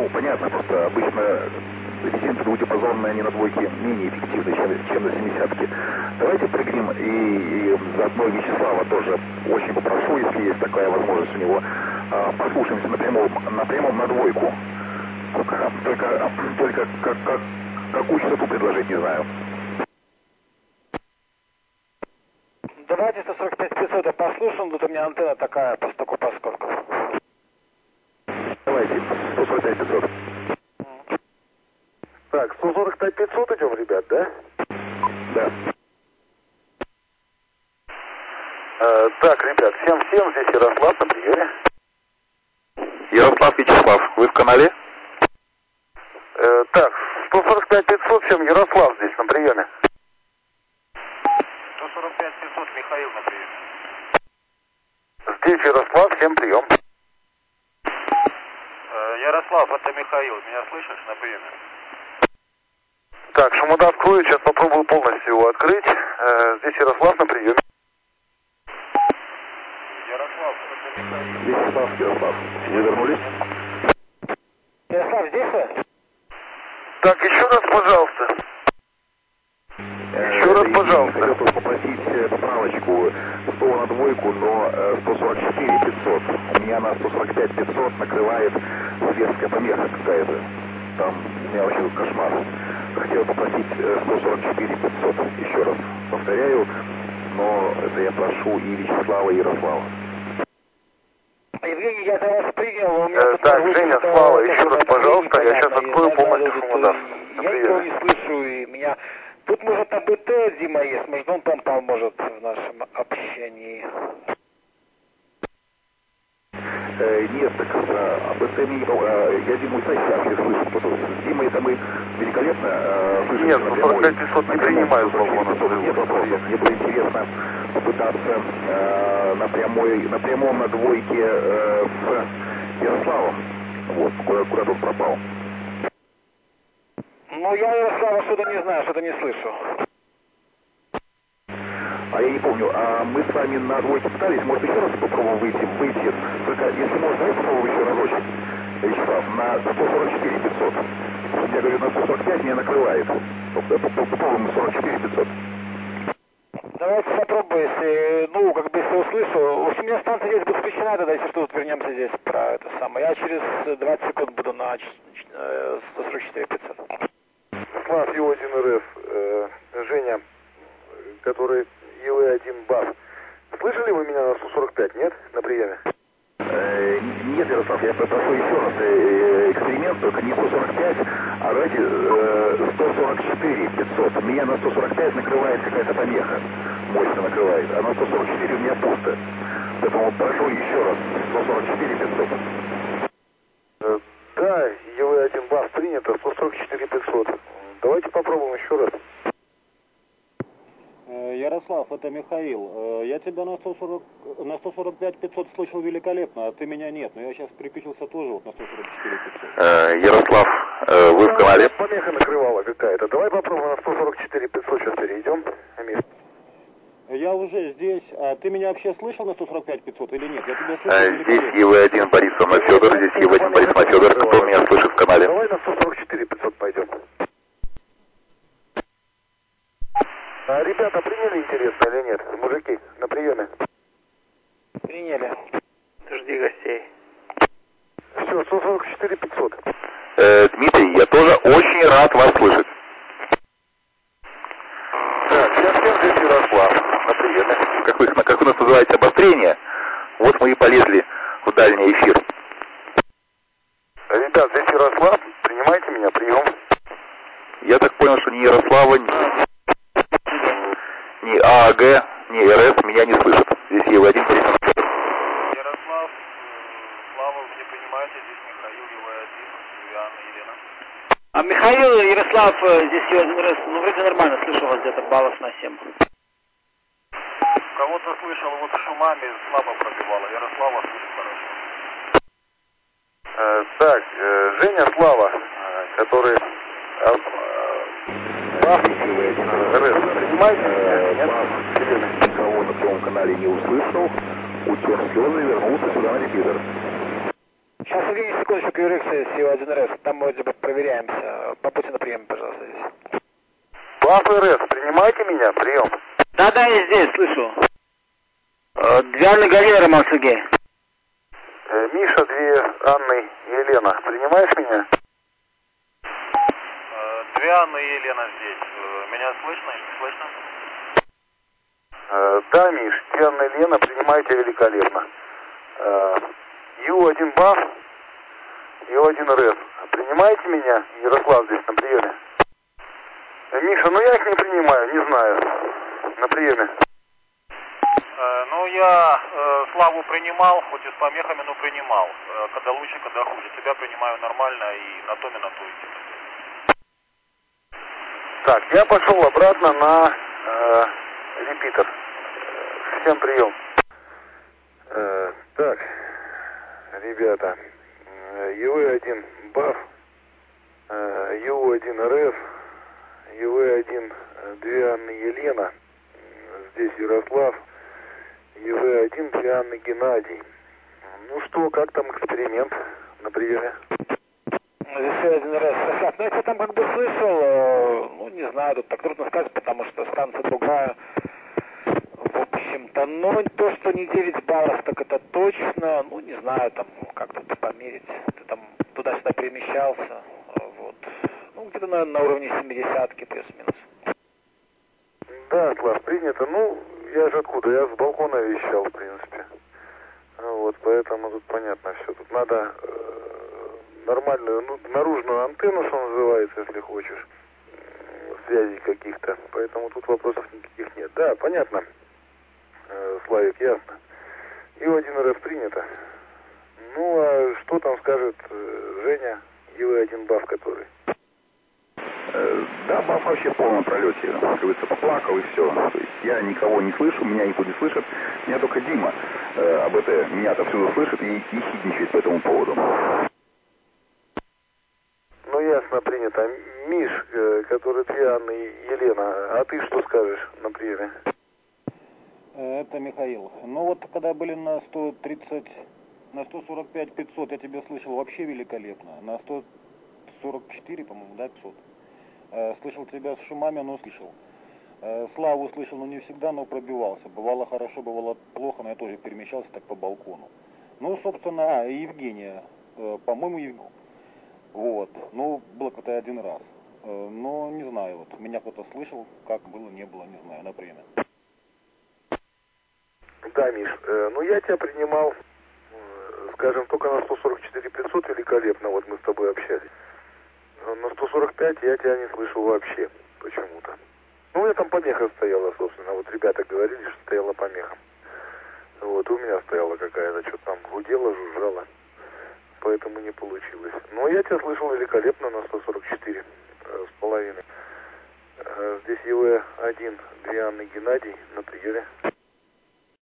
Ну, понятно, просто обычно резинки двухдиапазонные, они на двойке менее эффективны, чем на 70-ке. Давайте прыгнем и заодно Вячеслава тоже очень попрошу, если есть такая возможность у него, послушаемся напрямую на двойку. Только какую частоту предложить, не знаю. Давайте 145-500 я послушаем, тут у меня антенна такая, поскольку. Давайте, 145-500. Так, 145-500 идем, ребят, да? Да. Так, ребят, всем, здесь Ярослав на приеме. Ярослав, Вячеслав, вы в канале? Так, 145-500, всем Ярослав здесь на приеме. 145-500, Михаил на приеме. Здесь Ярослав, всем прием. Ярослав, это Михаил, меня слышишь на приеме? Так, шумода открою, сейчас попробую полностью его открыть. Здесь Ярослав на приеме. Ярослав, это Михаил. Ярослав, вы вернулись? Ярослав, здесь вы? Так, еще раз, пожалуйста. Еще раз, пожалуйста. Хотел только попросить поправочку 100 на двойку, но 144-500. У меня на 145-500 накрывает светская помеха какая-то. Там у меня вообще тут кошмар. Хотел попросить 144-500. Еще раз повторяю, но это я прошу и Вячеслава, и Ярослава. Евгений, я для вас принял, у меня тут... Так, Женя, Слава, еще раз, пожалуйста, я сейчас открою полностью шумодав. Я никого не слышу, и меня... Тут, может, АБТ Дима есть, может, он там поможет в нашем общении. Нет, так АБТ я Диму и сейчас слышу. С Димой это мы великолепно слышим. Нет, 145-500 не принимают полгода. Нет вопросов. Мне было интересно попытаться напрямую на двойке с Ярославом. Вот, куда тут пропал. Ну, я Ярослава что-то не знаю, что-то не слышу. А я не помню, мы с вами на двойке пытались, может еще раз попробуем выйти. Только, если можно, давайте попробуем еще разочек, Вячеслав, на 144-500. Я говорю, на 145 меня накрывает. Попробуем на 44-500. Давайте попробуем, если, если услышу. В общем, у меня станция здесь будет включена, тогда, если что, тут вернемся здесь про это самое. Я через 20 секунд буду на 144-500. Слав, Ю1 РФ, Женя, который ЕВ1 БАФ. Слышали вы меня на 145, нет? На приеме? Нет, Ярослав, я попрошу еще раз эксперимент, только не 145, а давайте 144-500. Меня на 145 накрывает какая-то помеха, мощно накрывает, а на 144 у меня пусто. Поэтому прошу еще раз 144-500. Да, ЕВ1 БАФ принято, 144-500. Давайте попробуем еще раз. Ярослав, это Михаил. Я тебя на 145-500 слышал великолепно, а ты меня нет. Но я сейчас переключился тоже вот на 144-500. Ярослав, вы в канале? Помеха накрывала какая-то. Давай попробуем на 144-500, сейчас перейдем. Я уже здесь. А ты меня вообще слышал на 145-500 или нет? Я тебя слышал здесь ЕВ1 Борисовна Федор, здесь ЕВ1 Борисовна Федор. Кто меня слышит в канале? Давай на 144-500 пойдем. Ребята, приняли интересно или нет? Мужики, на приеме. Приняли. Жди гостей. Все, 144-500. Дмитрий, я тоже очень рад вас слышать. Так, всем здесь Ярослав. На приеме. Как вы нас называете, обострение? Вот мы и полезли в дальний эфир. Ребят, здесь Ярослав. Принимайте меня, прием. Я так понял, что ни Ярослава, ни ААГ, ни РС меня не слышат. Здесь ЕВ1 Борисовна. Ярослав, Слава, вы не понимаете, здесь Михаил, ЕВ1, Юлиана, Елена. А Михаил, Ярослав, здесь ЕВ1 РС, вроде нормально, слышу вас где-то баллов на 7. Кого-то слышал, вот шумами слабо пробивало, Ярослава слышит хорошо. Так, Женя, Слава, который... Никого на своем канале не услышал, утер слезы и вернулся сюда на репитер. Сейчас, Евгений, секундочку, QRX СИО-1РС, там вроде бы проверяемся. Побудьте на приеме, пожалуйста, здесь. БАФ РС, принимайте меня? Прием. Да, я здесь, слышу. Две Анны Галеры, Сергей. Миша, две Анны и Елена, принимаешь меня? Две Анны и Елена здесь. Меня слышно или не слышно? Да, Миш, две Анны и Елена, принимайте великолепно. Ю1 БАФ, Ю1 РФ. Принимаете меня? Ярослав здесь на приеме. Миша, ну я их не принимаю, не знаю. На приеме. Ну, я Славу принимал, хоть и с помехами, но принимал. Когда лучше, когда хуже. Тебя принимаю нормально и на том и на то идти. Так, я пошел обратно на репитер. Всем прием. Так, ребята, ЮВ-1 БАФ, ЮВ-1 РФ, ЮВ-1 две Анны Елена, здесь Ярослав, ЮВ-1 две Анны Геннадий. Ну что, как там эксперимент на приеме? Здесь один раз. Ну, я там как бы слышал, ну, не знаю, тут так трудно сказать, потому что станция другая. В общем-то, ну, то, что не 9 баллов, так это точно. Ну, не знаю, там, как тут померить. Ты там туда-сюда перемещался, вот. Ну, где-то, наверное, на уровне 70-ки плюс-минус. Да, Слав, принято. Ну, я же откуда? Я с балкона вещал, в принципе. Вот, поэтому тут понятно все. Тут надо нормальную, ну, наружную антенну, что называется, если хочешь, связей каких-то. Поэтому тут вопросов никаких нет. Да, понятно, Славик, ясно. ИО-1РФ принято. Ну, а что там скажет Женя, ИВ-1 БАФ который? Да, БАФ вообще в полном пролете. Как говорится, поплакал и все. То есть я никого не слышу, меня никто не слышит. Меня только Дима АБТ меня отовсюду слышит и ехидничает по этому поводу. Ну, ясно, принято. Миш, который две Анны и Елена, а ты что скажешь на приеме? Это Михаил. Ну вот, когда были на 130, на 145 500, я тебя слышал вообще великолепно. На 144, по-моему, да, 500. Слышал тебя с шумами, но слышал. Славу слышал, но не всегда, но пробивался. Бывало хорошо, бывало плохо, но я тоже перемещался так по балкону. Ну, собственно, Евгения, по-моему, Евгения. Вот. Ну, было как-то один раз. Но не знаю, вот, меня кто-то слышал, как было, не было, не знаю, например. Да, Миш, ну я тебя принимал, скажем, только на 144 500 великолепно, вот мы с тобой общались. На 145 я тебя не слышал вообще, почему-то. Ну, у меня там помеха стояла, собственно, вот ребята говорили, что стояла помеха. Вот, у меня стояла какая-то, что-то там гудела, жужжала, поэтому не получилось. Но я тебя слышал великолепно на 144 с половиной. Здесь ЕВ-1, две Анны Геннадий на приеме.